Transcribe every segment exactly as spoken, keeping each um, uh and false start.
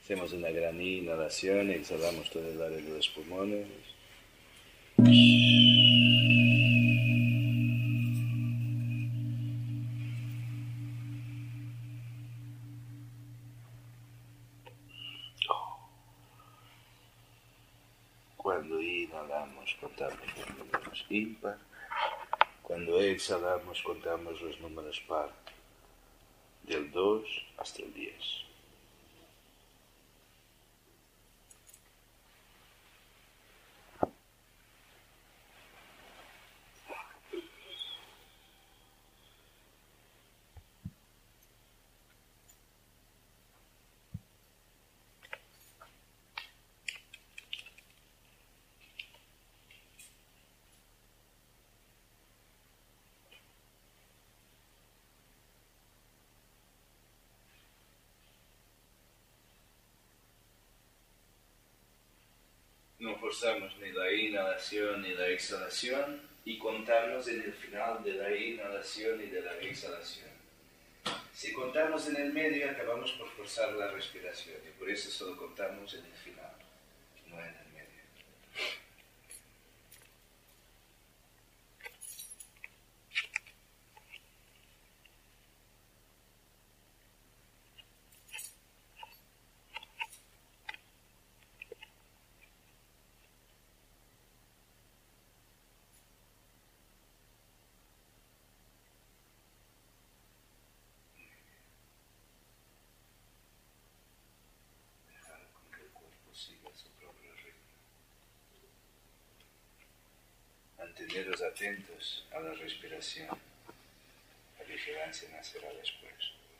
Hacemos una gran inhalación, exhalamos todo el aire de los pulmones. Cuando inhalamos contamos los números impar, cuando exhalamos contamos los números par, del dos hasta el diez. No forzamos ni la inhalación ni la exhalación y contamos en el final de la inhalación y de la exhalación. Si contamos en el medio acabamos por forzar la respiración y por eso solo contamos en el final, no en el medio. Manteneros atentos a la respiración. La vigilancia nacerá después.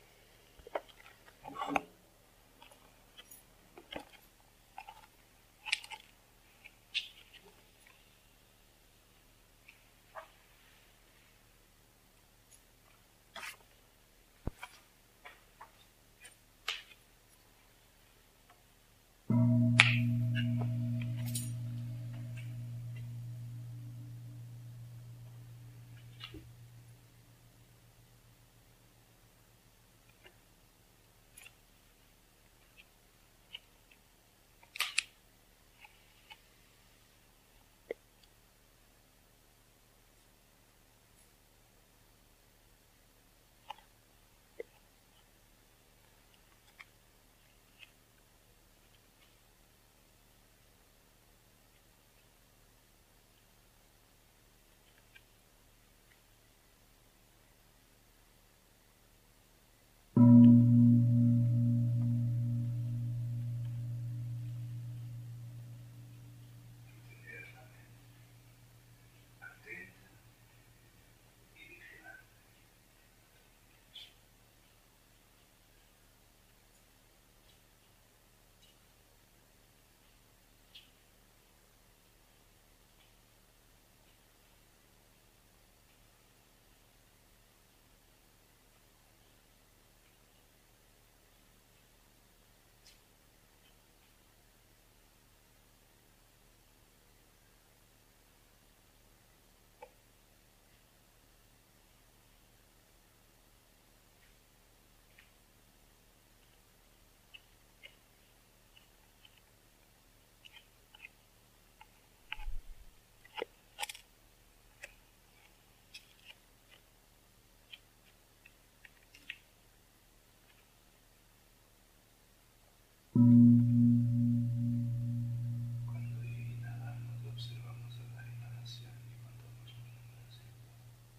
Cuando inhalamos, observamos la inhalación y contamos los números impar.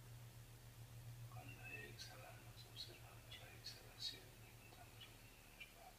Cuando exhalamos, observamos la exhalación y contamos los números par.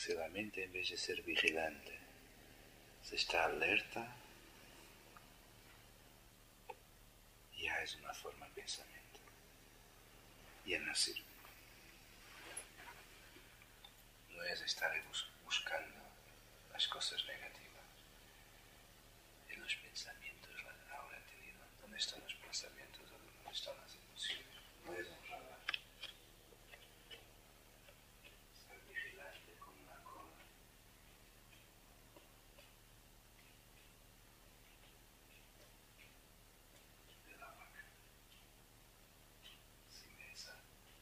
Si la mente, en vez de ser vigilante, se está alerta, ya es una forma de pensamiento. Ya no sirve. No es estar bus- buscando las cosas negativas. En los pensamientos, la ahora he tenido. ¿Dónde están los pensamientos? ¿Dónde están las emociones? No es un radar. Estar vigilante con una cola de la vaca. Sin esa.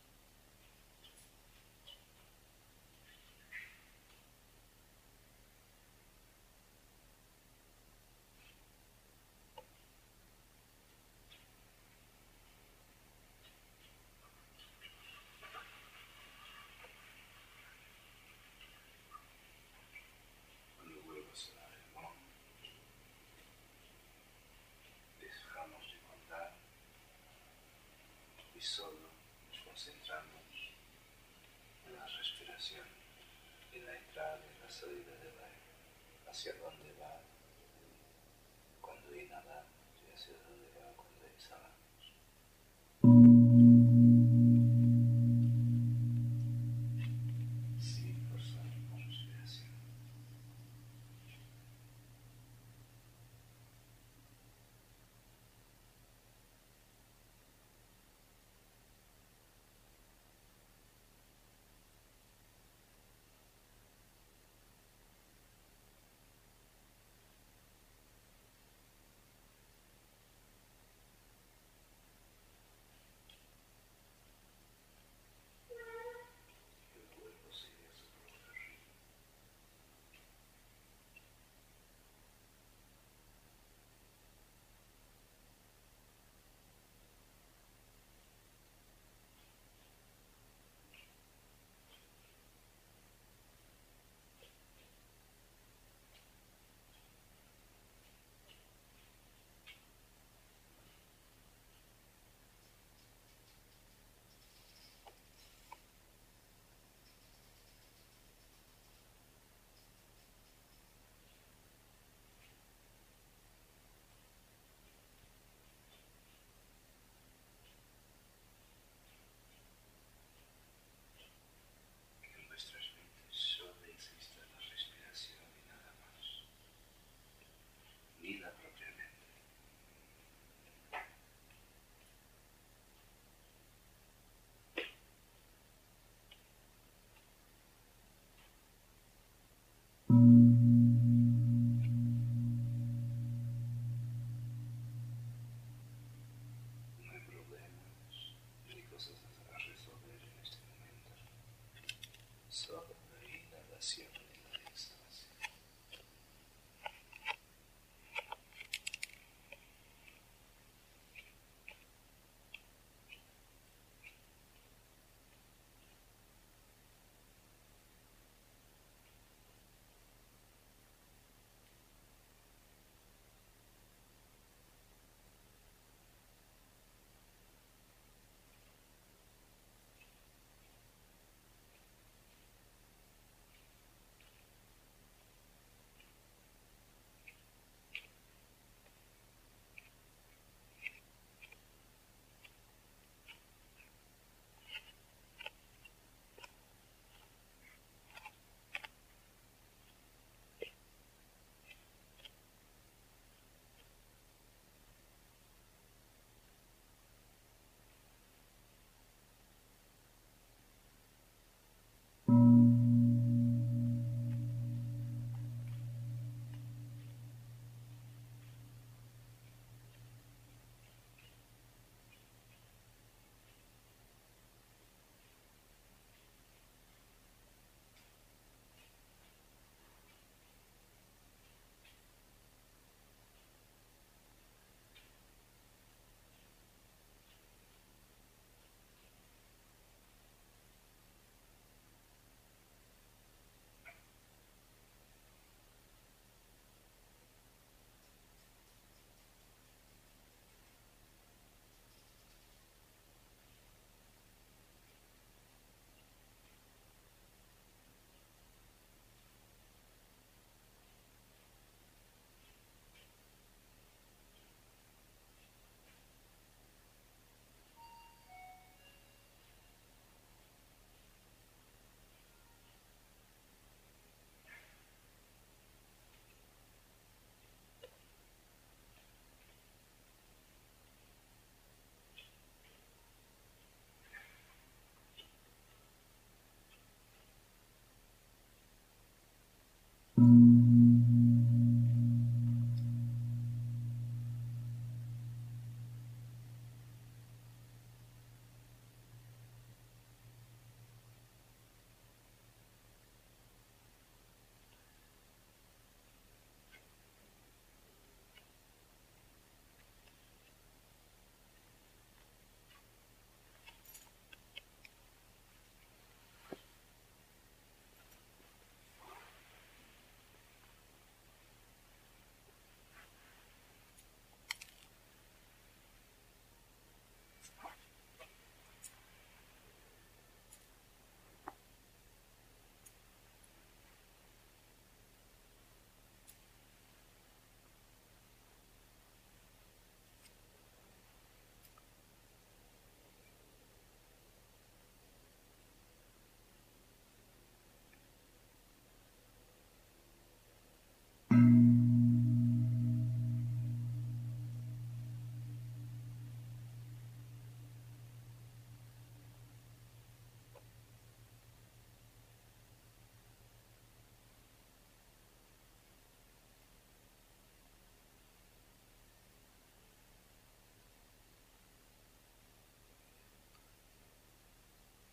Cuando vuelvo a sonar el gong, dejamos de contar y solo nos concentramos en la respiración, en la entrada y la salida del aire, hacia dónde va cuando inhalamos y hacia dónde va cuando exhalamos. Sin forzar la respiración.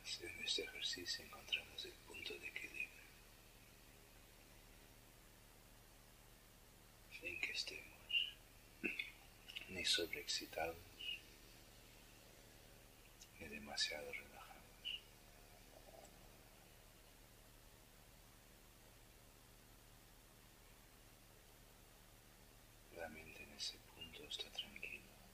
Haciendo este ejercicio encontramos el punto de equilibrio sin que estemos ni sobreexcitados ni demasiado relajados. La mente en ese punto está tranquila.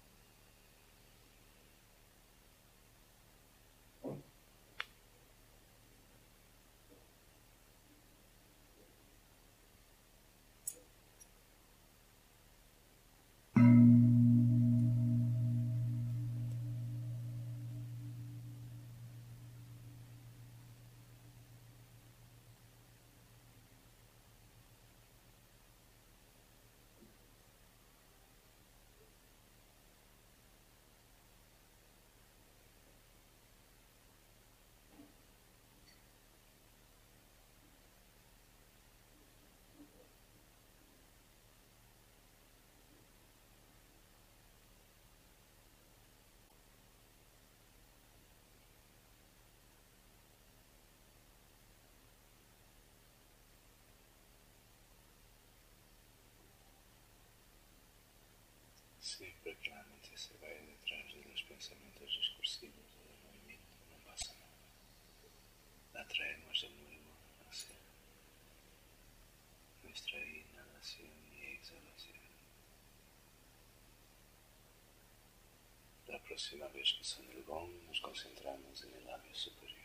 Siempre que la mente se vaya detrás de los pensamientos discursivos o del movimiento, no pasa nada. La traemos de nuevo hacia nuestra inhalación y exhalación. La próxima vez que suene el gong, nos concentramos en el labio superior.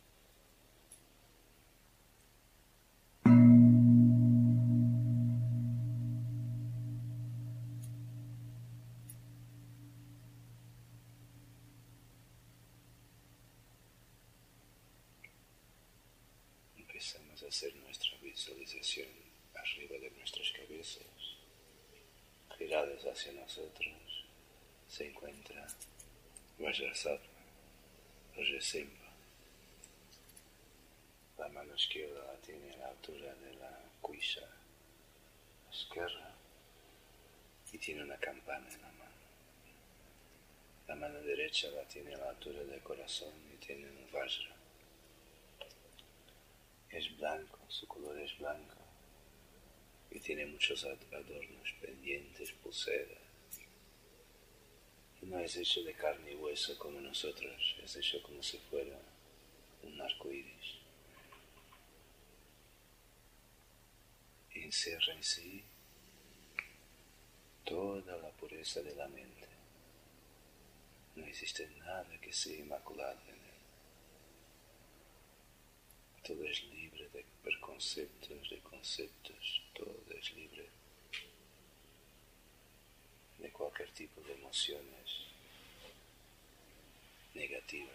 Empezamos a hacer nuestra visualización arriba de nuestras cabezas, giradas hacia nosotros. Se encuentra Vajrasattva, Rajasimha. La mano izquierda la tiene a la altura de la cuisa izquierda y tiene una campana en la mano. La mano derecha la tiene a la altura del corazón y tiene un vajra. Es blanco, su color es blanco y tiene muchos adornos, pendientes, pulseras. Y no es hecho de carne y hueso como nosotros, es hecho como si fuera un arco iris. Y encierra en sí toda la pureza de la mente. No existe nada que sea inmaculado en él. Todo es libre de preconceptos, de conceptos, todo es libre de cualquier tipo de emociones negativas.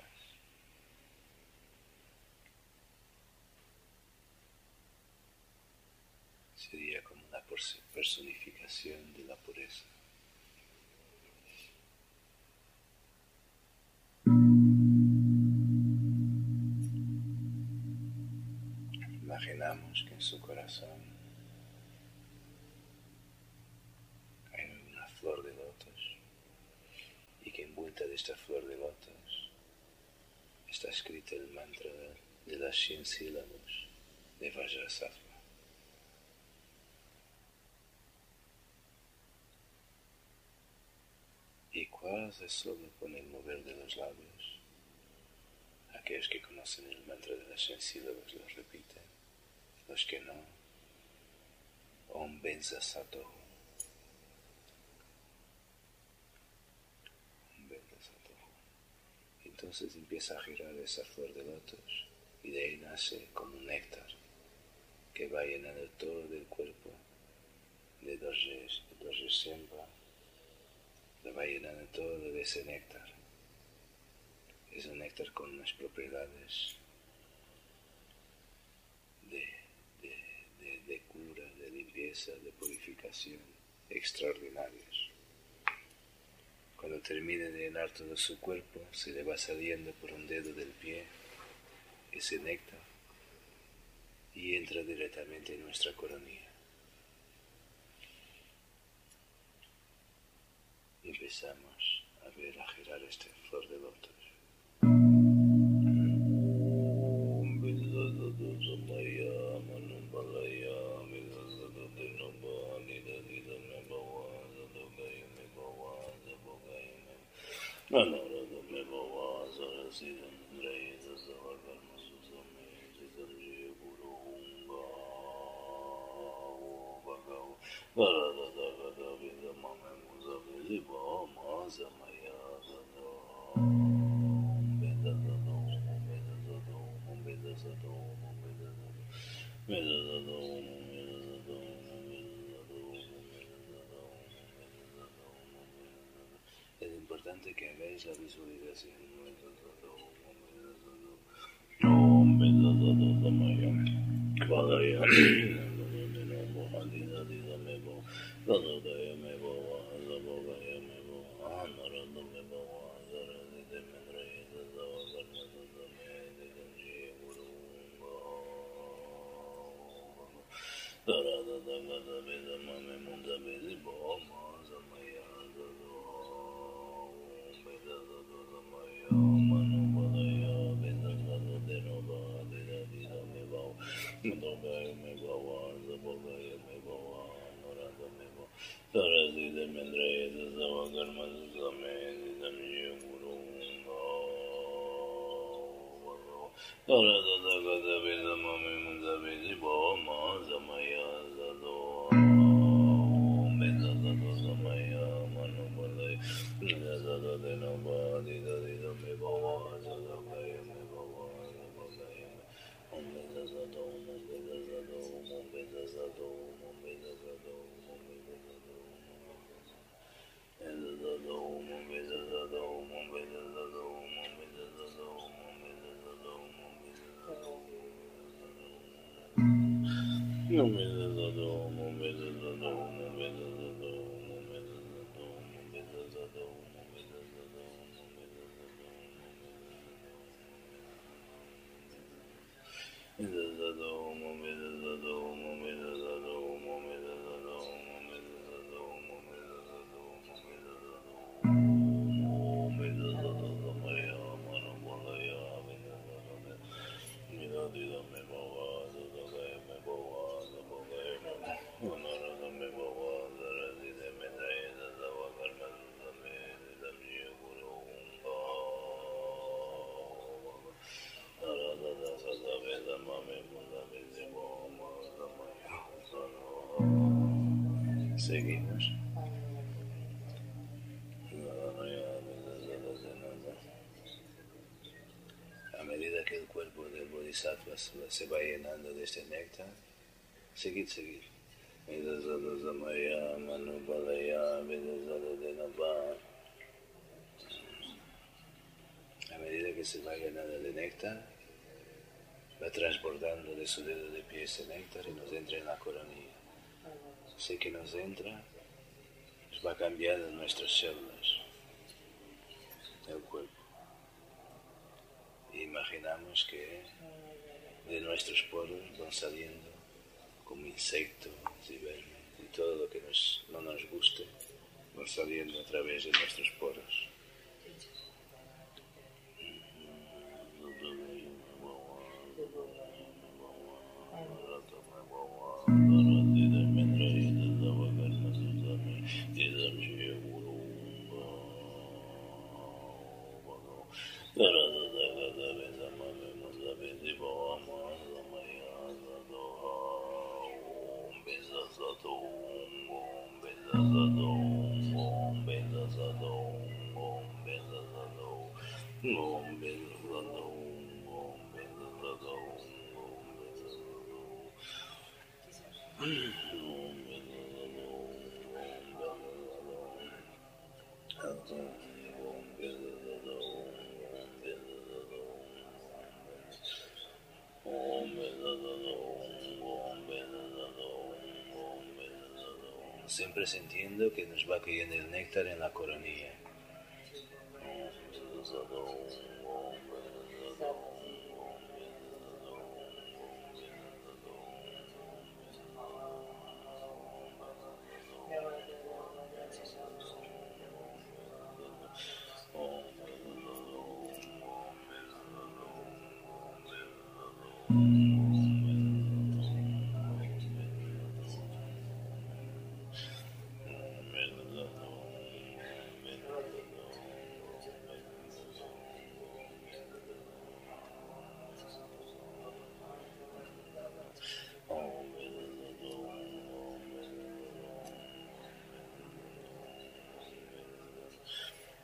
Sería como una personificación de la pureza. Imaginamos que en su corazón hay una flor de lotos y que envuelta de esta flor de lotos está escrito el mantra de las cien sílabas de Vajrasattva. Y quasi solo con el mover de los labios, aquellos que conocen el mantra de las cien sílabas lo repiten, los que no, Om Benza Satohu. Om Benza Satohu. Entonces empieza a girar esa flor de lotos y de ahí nace como un néctar que va llenando todo el cuerpo de Vajrasattva, le va llenando todo de ese néctar. Es un néctar con unas propiedades de, de, de, de cura, de limpieza, de purificación extraordinarias. Cuando termine de llenar todo su cuerpo, se le va saliendo por un dedo del pie ese néctar y entra directamente en nuestra coronilla. Y empezamos a ver a girar esta flor de lotos. Es importante que hagáis la visualización. Seguimos. A medida que el cuerpo del Bodhisattva se va llenando de este néctar, seguid, seguid. A medida que se va llenando de néctar, va transbordando de su dedo de pie ese néctar y nos entra en la coronilla. Sé que nos entra, nos va cambiando nuestras células del cuerpo. E imaginamos que de nuestros poros van saliendo como insectos y vermes y todo lo que nos, no nos guste va saliendo a través de nuestros poros. Siempre sintiendo que nos va cayendo el néctar en la coronilla.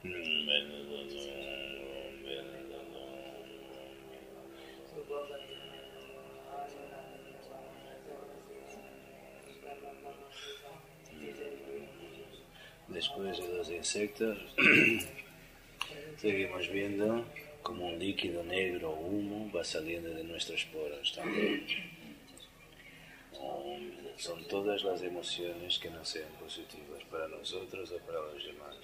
Después de los insectos, seguimos viendo como un líquido negro o humo va saliendo de nuestros poros también. Son todas las emociones que no sean positivas para nosotros o para los demás.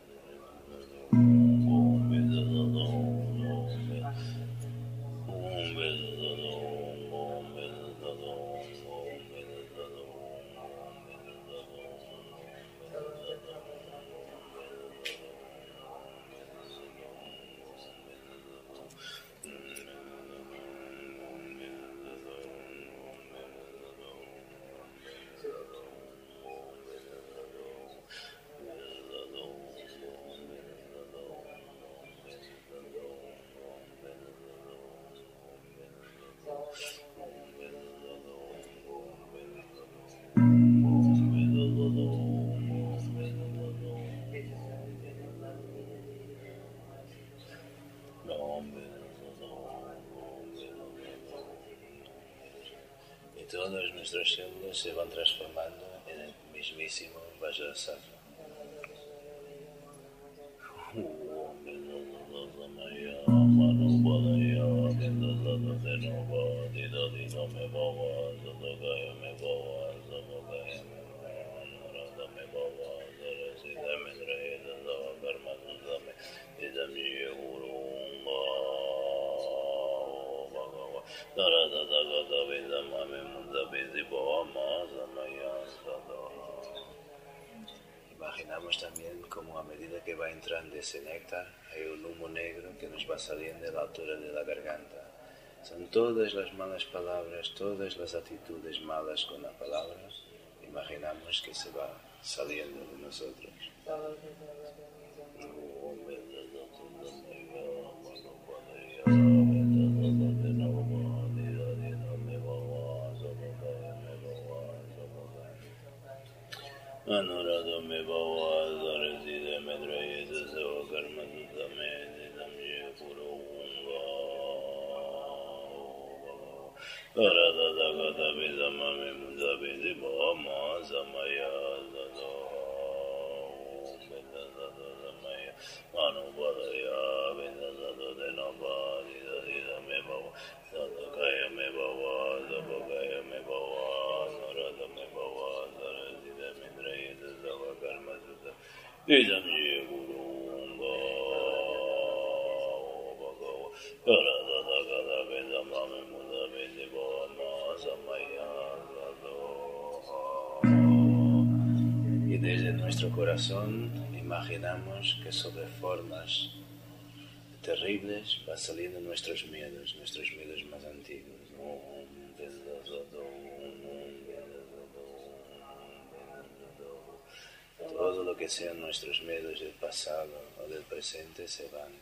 Y todas nuestras células se van transformando en el mismísimo Vajrasattva. Imaginamos también como a medida que va entrando ese néctar hay un humo negro que nos va saliendo a la altura de la garganta. Son todas las malas palabras, todas las actitudes malas con la palabra. Imaginamos que se va saliendo de nosotros. Anurado me bhava zarazide medraye dasa karma dudame didam ye purunga arada daga dabe zamame muzabe dibama zamaya zado bedazado zamaya anubadaya bedazado denaba didadida me bhava sadakaya me bhava zabagaya me bhava anurada me bhava Idam ye gurunga bhagava karada dagada vedamame muda vedivama samaya y desde nuestro corazón imaginamos que sobre formas terribles va saliendo nuestros miedos, nuestros miedos más antiguos. Todo lo que sean nuestros miedos del pasado o del presente se van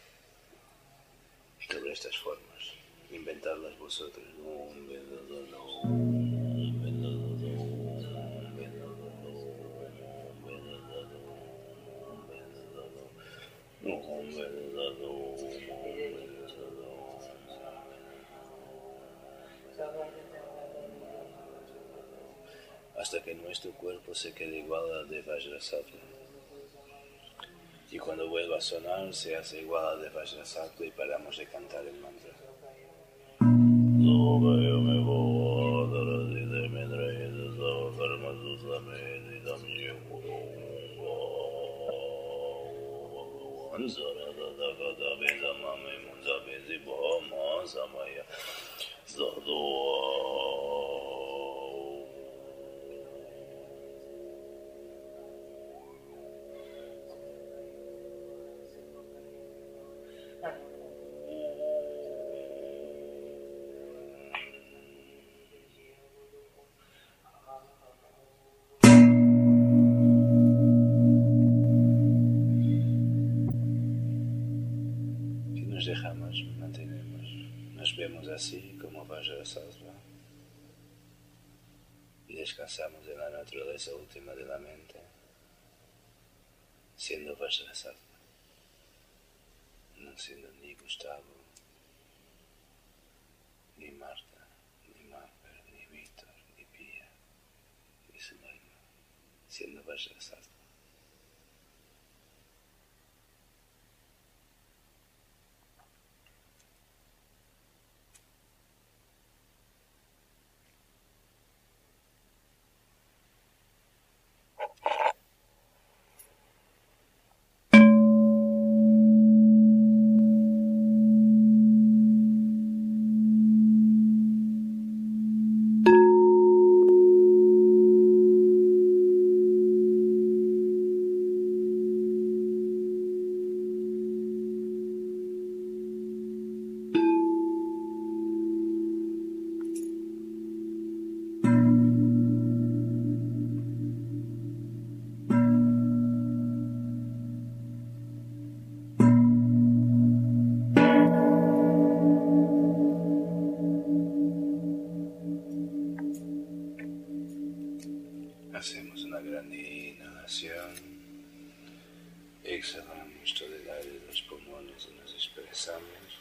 sobre estas formas. Inventadlas vosotros. Hasta que nuestro cuerpo se quede igual al de Vajrasattva. Y cuando vuelva a sonar, se hace igual al de Vajrasattva y paramos de cantar el mantra. Dejamos, mantenemos, nos vemos así como Vajrasattva y descansamos en la naturaleza última de la mente, siendo Vajrasattva. están siendo ni Gustavo, ni Marta, ni Mapper, ni Víctor, ni Pía, ni Sumaima, siendo Vajrasattva. Hacemos una gran inhalación, exhalamos todo el aire de los pulmones y nos expresamos.